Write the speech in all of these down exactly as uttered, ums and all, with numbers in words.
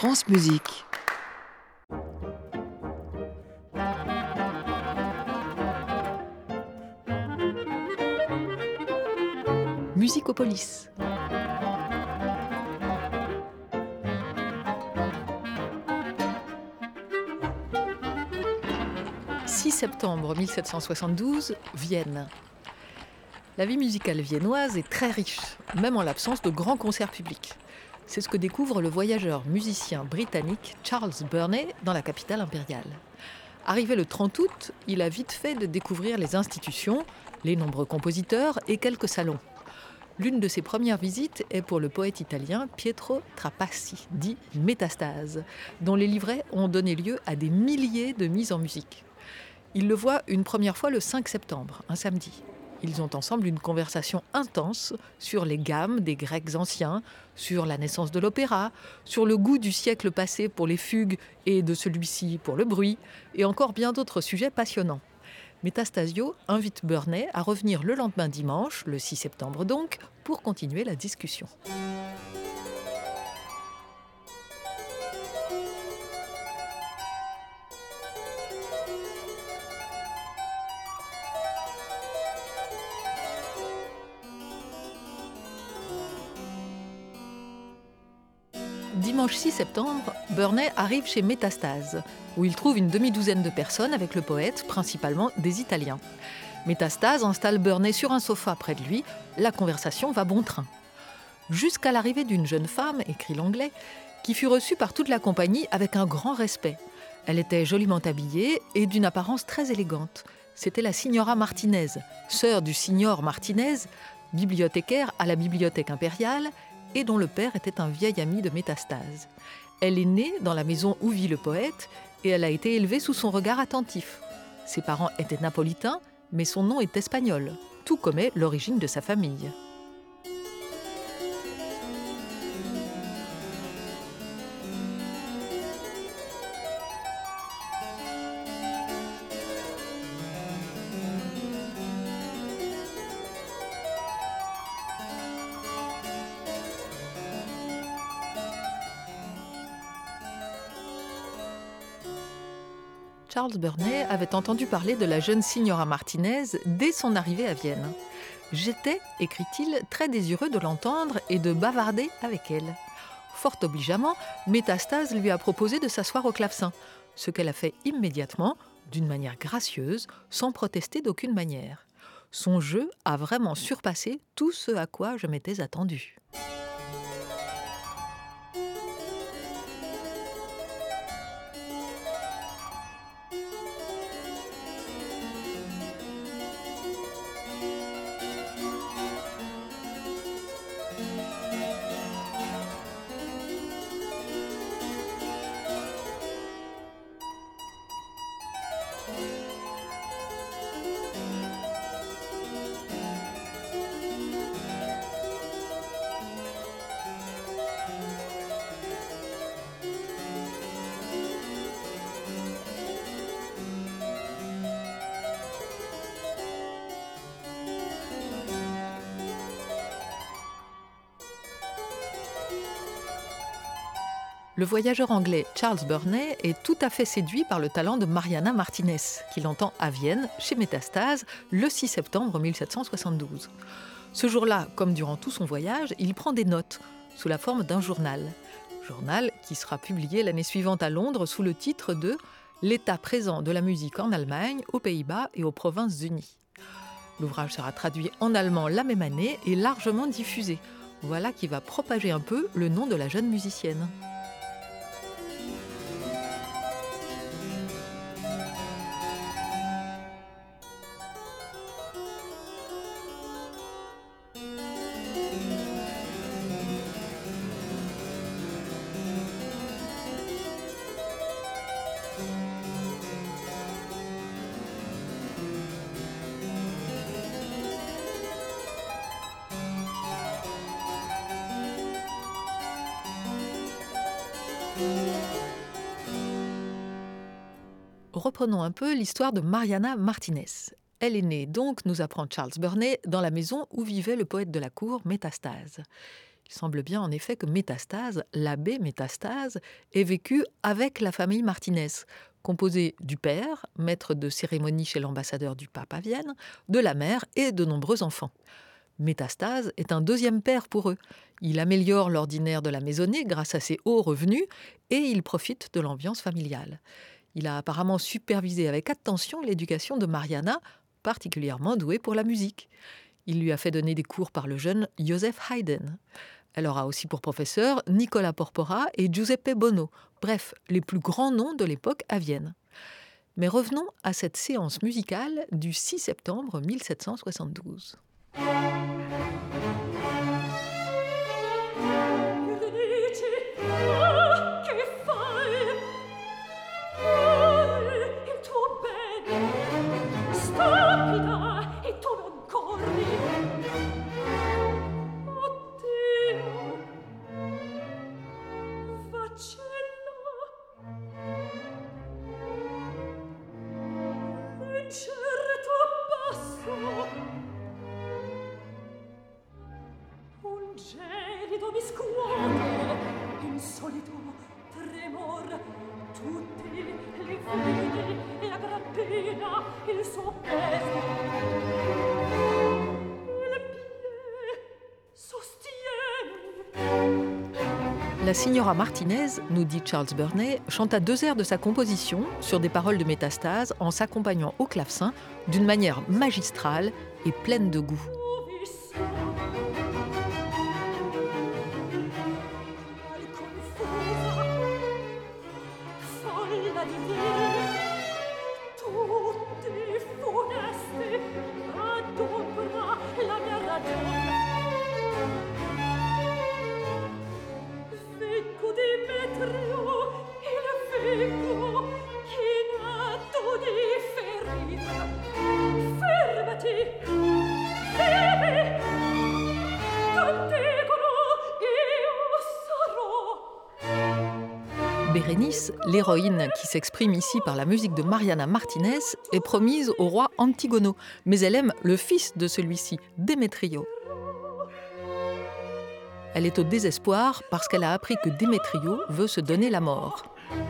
France Musique. Musicopolis. six septembre mille sept cent soixante-douze, Vienne. La vie musicale viennoise est très riche, même en l'absence de grands concerts publics. C'est ce que découvre le voyageur musicien britannique Charles Burney dans la capitale impériale. Arrivé le trente août, il a vite fait de découvrir les institutions, les nombreux compositeurs et quelques salons. L'une de ses premières visites est pour le poète italien Pietro Trapassi, dit Métastase, dont les livrets ont donné lieu à des milliers de mises en musique. Il le voit une première fois le cinq septembre, un samedi. Ils ont ensemble une conversation intense sur les gammes des Grecs anciens, sur la naissance de l'opéra, sur le goût du siècle passé pour les fugues et de celui-ci pour le bruit, et encore bien d'autres sujets passionnants. Metastasio invite Burney à revenir le lendemain dimanche, le six septembre donc, pour continuer la discussion. Dimanche six septembre, Burney arrive chez Métastase, où il trouve une demi-douzaine de personnes avec le poète, principalement des Italiens. Métastase installe Burney sur un sofa près de lui, la conversation va bon train. Jusqu'à l'arrivée d'une jeune femme, écrit l'anglais, qui fut reçue par toute la compagnie avec un grand respect. Elle était joliment habillée et d'une apparence très élégante. C'était la signora Martinez, sœur du signor Martinez, bibliothécaire à la bibliothèque impériale, et dont le père était un vieil ami de Métastase. Elle est née dans la maison où vit le poète et elle a été élevée sous son regard attentif. Ses parents étaient napolitains, mais son nom est espagnol, tout comme est l'origine de sa famille. Charles Burney avait entendu parler de la jeune signora Martinez dès son arrivée à Vienne. « J'étais, écrit-il, très désireux de l'entendre et de bavarder avec elle. » Fort obligeamment, Métastase lui a proposé de s'asseoir au clavecin, ce qu'elle a fait immédiatement, d'une manière gracieuse, sans protester d'aucune manière. Son jeu a vraiment surpassé tout ce à quoi je m'étais attendue. Le voyageur anglais Charles Burney est tout à fait séduit par le talent de Mariana Martinez, qu'il entend à Vienne, chez Métastase, le six septembre mille sept cent soixante-douze. Ce jour-là, comme durant tout son voyage, il prend des notes, sous la forme d'un journal. Journal qui sera publié l'année suivante à Londres sous le titre de « L'état présent de la musique en Allemagne, aux Pays-Bas et aux Provinces-Unies ». L'ouvrage sera traduit en allemand la même année et largement diffusé. Voilà qui va propager un peu le nom de la jeune musicienne. Reprenons un peu l'histoire de Mariana Martinez. Elle est née donc, nous apprend Charles Burney, dans la maison où vivait le poète de la cour, Métastase. Il semble bien en effet que Métastase, l'abbé Métastase, ait vécu avec la famille Martinez, composée du père, maître de cérémonie chez l'ambassadeur du pape à Vienne, de la mère et de nombreux enfants. Métastase est un deuxième père pour eux. Il améliore l'ordinaire de la maisonnée grâce à ses hauts revenus et il profite de l'ambiance familiale. Il a apparemment supervisé avec attention l'éducation de Mariana, particulièrement douée pour la musique. Il lui a fait donner des cours par le jeune Joseph Haydn. Elle aura aussi pour professeurs Nicola Porpora et Giuseppe Bono, bref, les plus grands noms de l'époque à Vienne. Mais revenons à cette séance musicale du six septembre mille sept cent soixante-douze. La signora Martinez, nous dit Charles Burney, chanta deux airs de sa composition sur des paroles de Métastase en s'accompagnant au clavecin d'une manière magistrale et pleine de goût. Bérénice, l'héroïne qui s'exprime ici par la musique de Mariana Martinez, est promise au roi Antigono, mais elle aime le fils de celui-ci, Démétrio. Elle est au désespoir parce qu'elle a appris que Démétrio veut se donner la mort.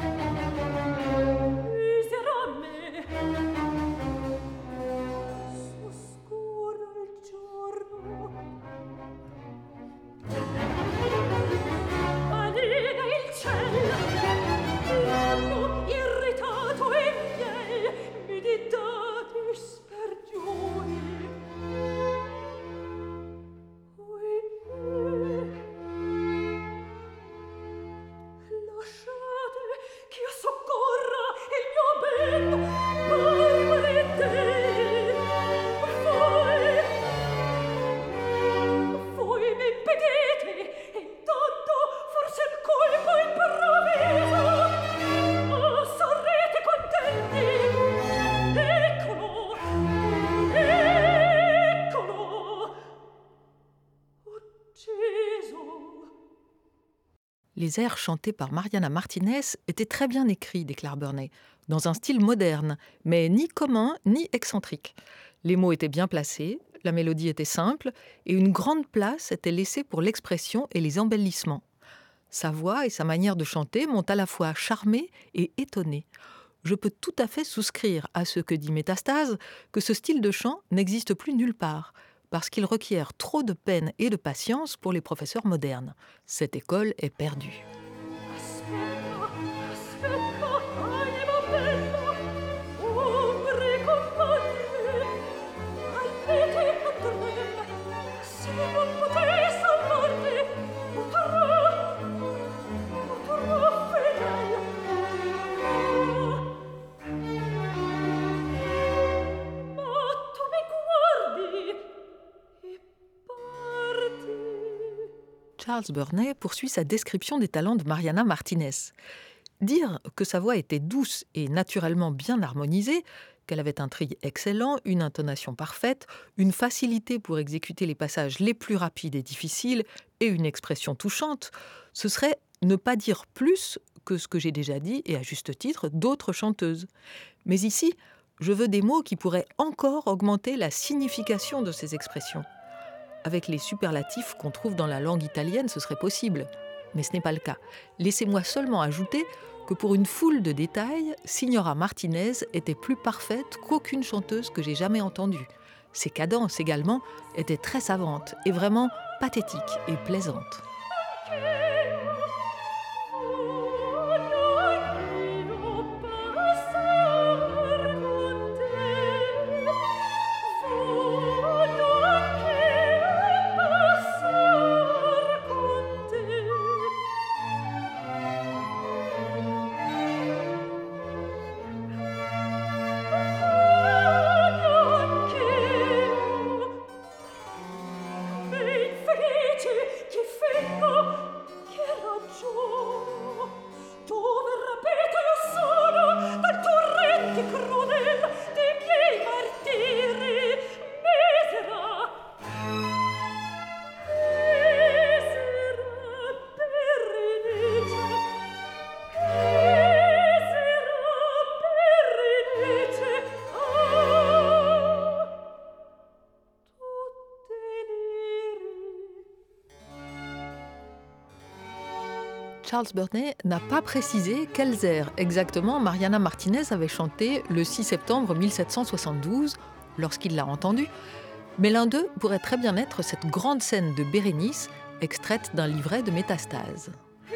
Les airs chantés par Mariana Martinez étaient très bien écrits, déclare Burney, dans un style moderne, mais ni commun ni excentrique. Les mots étaient bien placés, la mélodie était simple et une grande place était laissée pour l'expression et les embellissements. Sa voix et sa manière de chanter m'ont à la fois charmée et étonnée. Je peux tout à fait souscrire à ce que dit Métastase, que ce style de chant n'existe plus nulle part, parce qu'il requiert trop de peine et de patience pour les professeurs modernes. Cette école est perdue. Charles Burney poursuit sa description des talents de Mariana Martinez. Dire que sa voix était douce et naturellement bien harmonisée, qu'elle avait un tri excellent, une intonation parfaite, une facilité pour exécuter les passages les plus rapides et difficiles et une expression touchante, ce serait ne pas dire plus que ce que j'ai déjà dit, et à juste titre, d'autres chanteuses. Mais ici, je veux des mots qui pourraient encore augmenter la signification de ces expressions. avec les superlatifs qu'on trouve dans la langue italienne, ce serait possible. Mais ce n'est pas le cas. Laissez-moi seulement ajouter que pour une foule de détails, Signora Martinez était plus parfaite qu'aucune chanteuse que j'ai jamais entendue. Ses cadences également étaient très savantes et vraiment pathétiques et plaisantes. Charles Burney n'a pas précisé quels airs exactement Mariana Martinez avait chanté le six septembre mille sept cent soixante-douze lorsqu'il l'a entendue, mais l'un d'eux pourrait très bien être cette grande scène de Bérénice, extraite d'un livret de Métastase.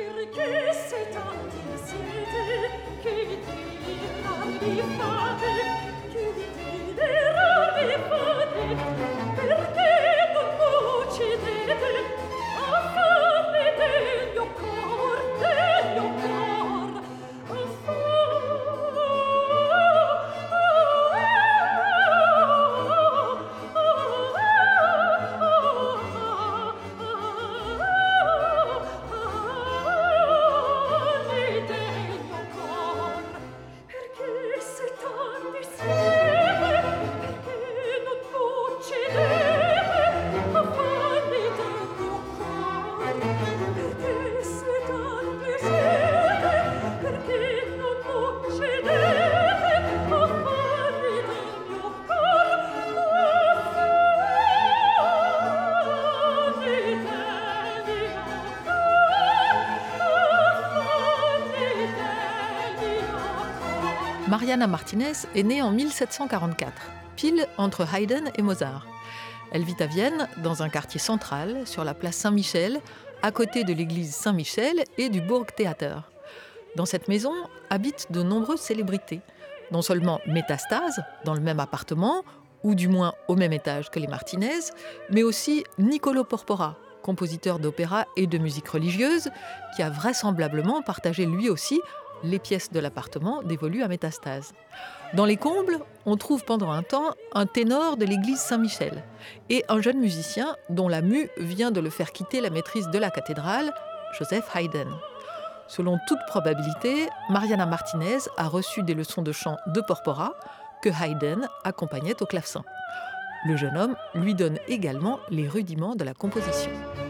Mariana Martinez est née en mille sept cent quarante-quatre, pile entre Haydn et Mozart. Elle vit à Vienne, dans un quartier central, sur la place Saint-Michel, à côté de l'église Saint-Michel et du Burgtheater. Dans cette maison habitent de nombreuses célébrités, non seulement Métastase, dans le même appartement, ou du moins au même étage que les Martinez, mais aussi Niccolò Porpora, compositeur d'opéra et de musique religieuse, qui a vraisemblablement partagé lui aussi les pièces de l'appartement dévolues à Métastase. Dans les combles, on trouve pendant un temps un ténor de l'église Saint-Michel et un jeune musicien dont la mue vient de le faire quitter la maîtrise de la cathédrale, Joseph Haydn. Selon toute probabilité, Mariana Martinez a reçu des leçons de chant de Porpora que Haydn accompagnait au clavecin. Le jeune homme lui donne également les rudiments de la composition.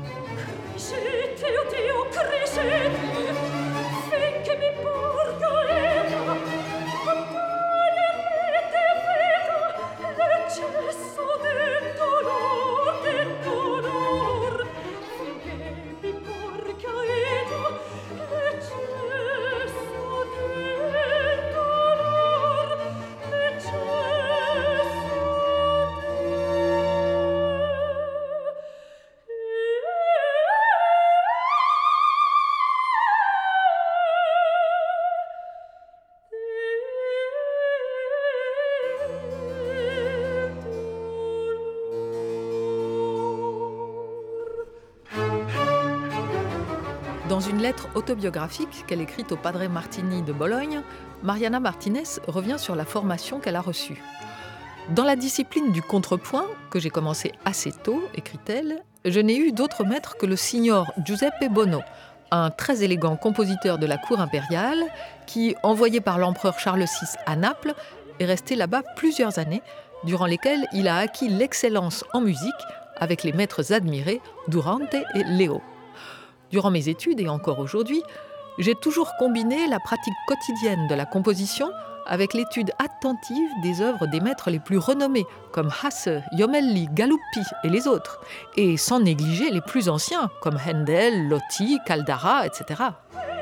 Dans une lettre autobiographique qu'elle écrit au Padre Martini de Bologne, Mariana Martinez revient sur la formation qu'elle a reçue. Dans la discipline du contrepoint, que j'ai commencé assez tôt, écrit-elle, je n'ai eu d'autre maître que le signor Giuseppe Bono, un très élégant compositeur de la cour impériale qui, envoyé par l'empereur Charles six à Naples, est resté là-bas plusieurs années, durant lesquelles il a acquis l'excellence en musique avec les maîtres admirés Durante et Leo. Durant mes études et encore aujourd'hui, j'ai toujours combiné la pratique quotidienne de la composition avec l'étude attentive des œuvres des maîtres les plus renommés, comme Hasse, Jomelli, Galuppi et les autres, et sans négliger les plus anciens, comme Handel, Lotti, Caldara, et cetera.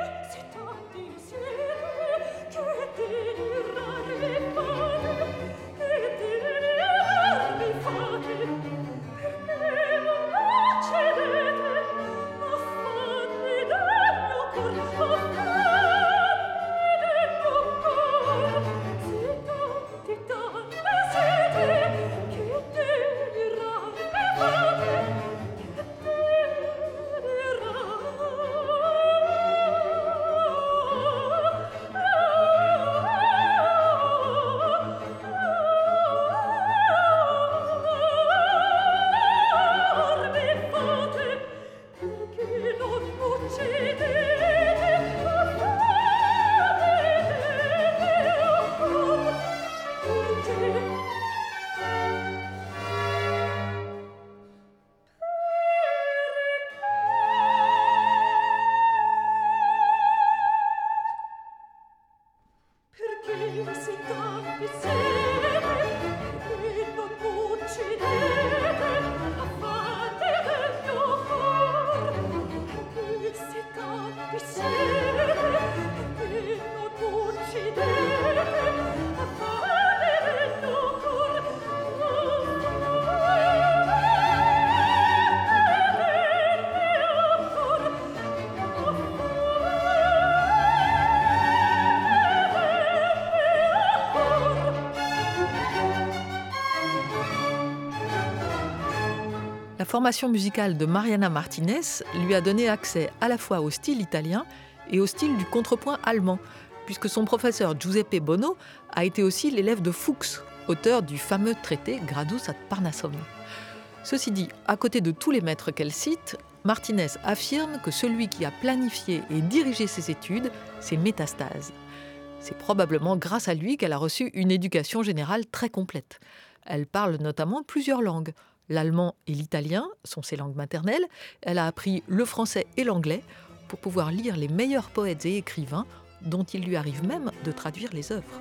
La formation musicale de Mariana Martinez lui a donné accès à la fois au style italien et au style du contrepoint allemand, puisque son professeur Giuseppe Bono a été aussi l'élève de Fuchs, auteur du fameux traité Gradus ad Parnassum. Ceci dit, à côté de tous les maîtres qu'elle cite, Martinez affirme que celui qui a planifié et dirigé ses études, c'est Métastase. C'est probablement grâce à lui qu'elle a reçu une éducation générale très complète. Elle parle notamment plusieurs langues. L'allemand et l'italien sont ses langues maternelles. Elle a appris le français et l'anglais pour pouvoir lire les meilleurs poètes et écrivains dont il lui arrive même de traduire les œuvres.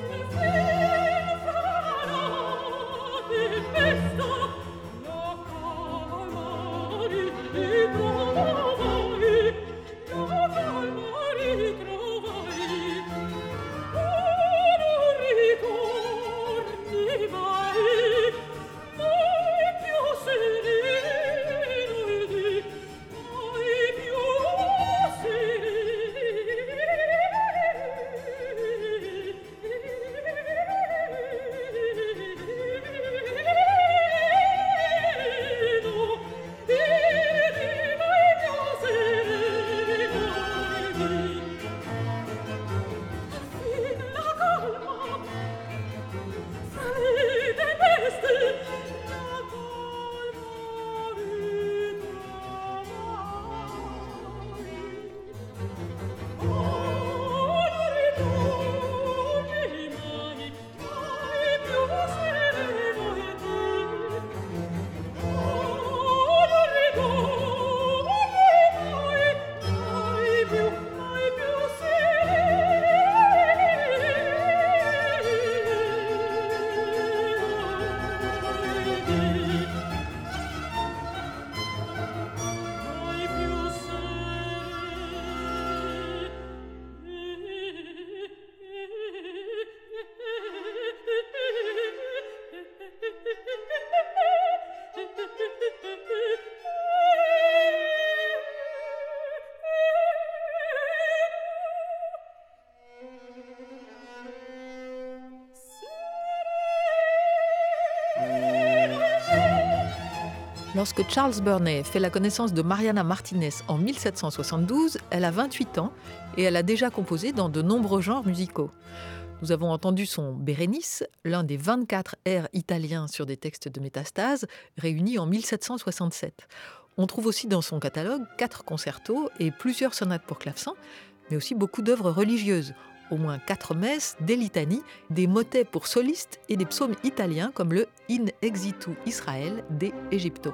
Lorsque Charles Burney fait la connaissance de Mariana Martinez en mille sept cent soixante-douze, elle a vingt-huit ans et elle a déjà composé dans de nombreux genres musicaux. Nous avons entendu son Bérénice, l'un des vingt-quatre airs italiens sur des textes de Métastase, réunis en mille sept cent soixante-sept. On trouve aussi dans son catalogue quatre concertos et plusieurs sonates pour clavecin, mais aussi beaucoup d'œuvres religieuses, au moins quatre messes, des litanies, des motets pour solistes et des psaumes italiens comme le In Exitu Israël de Egipto.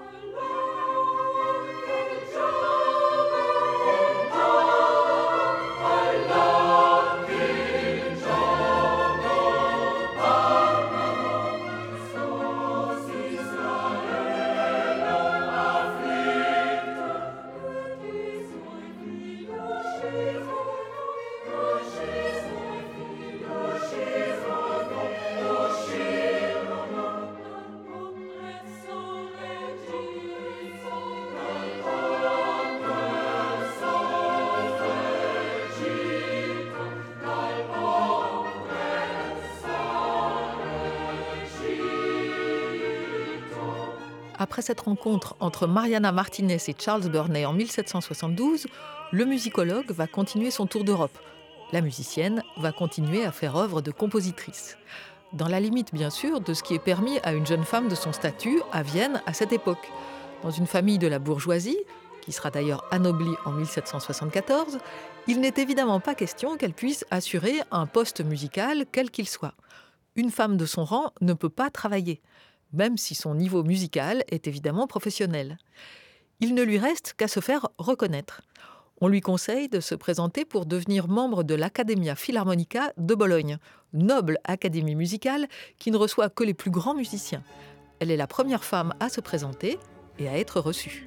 Après cette rencontre entre Mariana Martínez et Charles Burney en mille sept cent soixante-douze, le musicologue va continuer son tour d'Europe. La musicienne va continuer à faire œuvre de compositrice. Dans la limite, bien sûr, de ce qui est permis à une jeune femme de son statut à Vienne à cette époque. Dans une famille de la bourgeoisie, qui sera d'ailleurs anoblie en mille sept cent soixante-quatorze, il n'est évidemment pas question qu'elle puisse assurer un poste musical quel qu'il soit. Une femme de son rang ne peut pas travailler, même si son niveau musical est évidemment professionnel. Il ne lui reste qu'à se faire reconnaître. On lui conseille de se présenter pour devenir membre de l'Accademia Filarmonica de Bologne, noble académie musicale qui ne reçoit que les plus grands musiciens. Elle est la première femme à se présenter et à être reçue.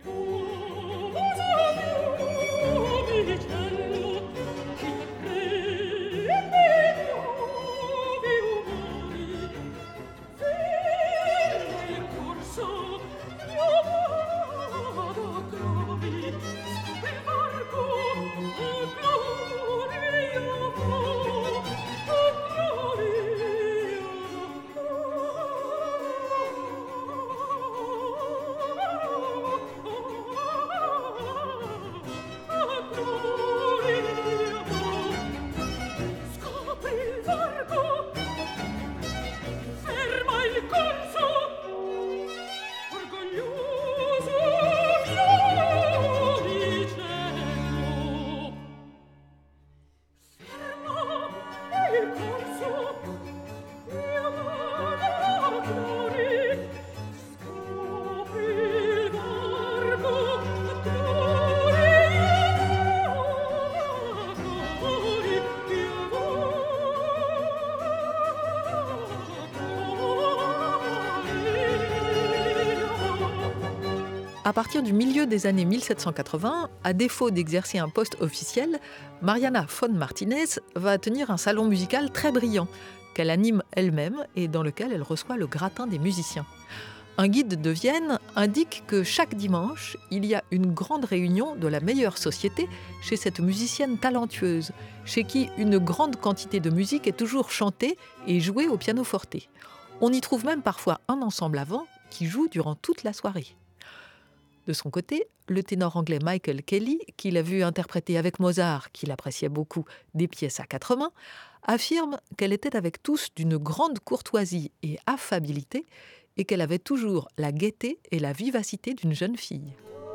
À partir du milieu des années mille sept cent quatre-vingts, à défaut d'exercer un poste officiel, Mariana von Martínez va tenir un salon musical très brillant, qu'elle anime elle-même et dans lequel elle reçoit le gratin des musiciens. Un guide de Vienne indique que chaque dimanche, il y a une grande réunion de la meilleure société chez cette musicienne talentueuse, chez qui une grande quantité de musique est toujours chantée et jouée au pianoforte. On y trouve même parfois un ensemble à vent qui joue durant toute la soirée. De son côté, le ténor anglais Michael Kelly, qui l'a vu interpréter avec Mozart, qu'il appréciait beaucoup, des pièces à quatre mains, affirme qu'elle était avec tous d'une grande courtoisie et affabilité et qu'elle avait toujours la gaieté et la vivacité d'une jeune fille.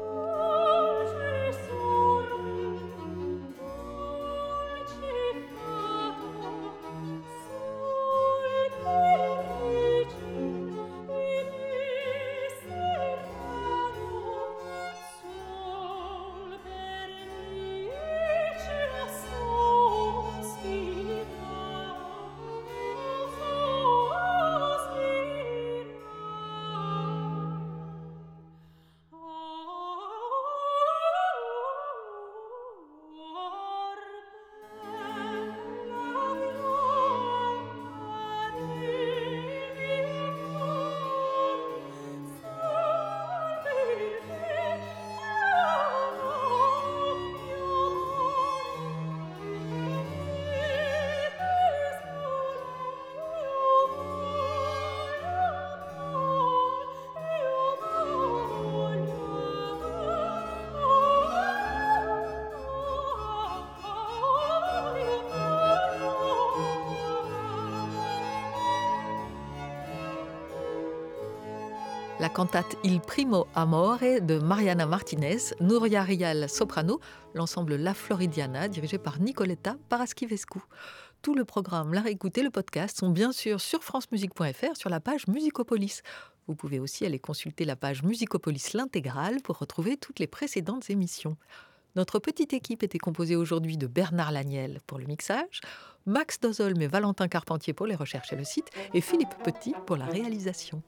La cantate Il Primo Amore de Mariana Martínez, Nuria Rial soprano, l'ensemble La Floridiana dirigé par Nicoletta Paraschivescu. Tout le programme, la réécoute et le podcast sont bien sûr sur francemusique point f r sur la page Musicopolis. Vous pouvez aussi aller consulter la page Musicopolis l'intégrale pour retrouver toutes les précédentes émissions. Notre petite équipe était composée aujourd'hui de Bernard Laniel pour le mixage, Max Dozolme et Valentin Carpentier pour les recherches et le site, et Philippe Petit pour la réalisation.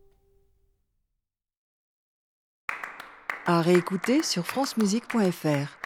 À réécouter sur francemusique point f r.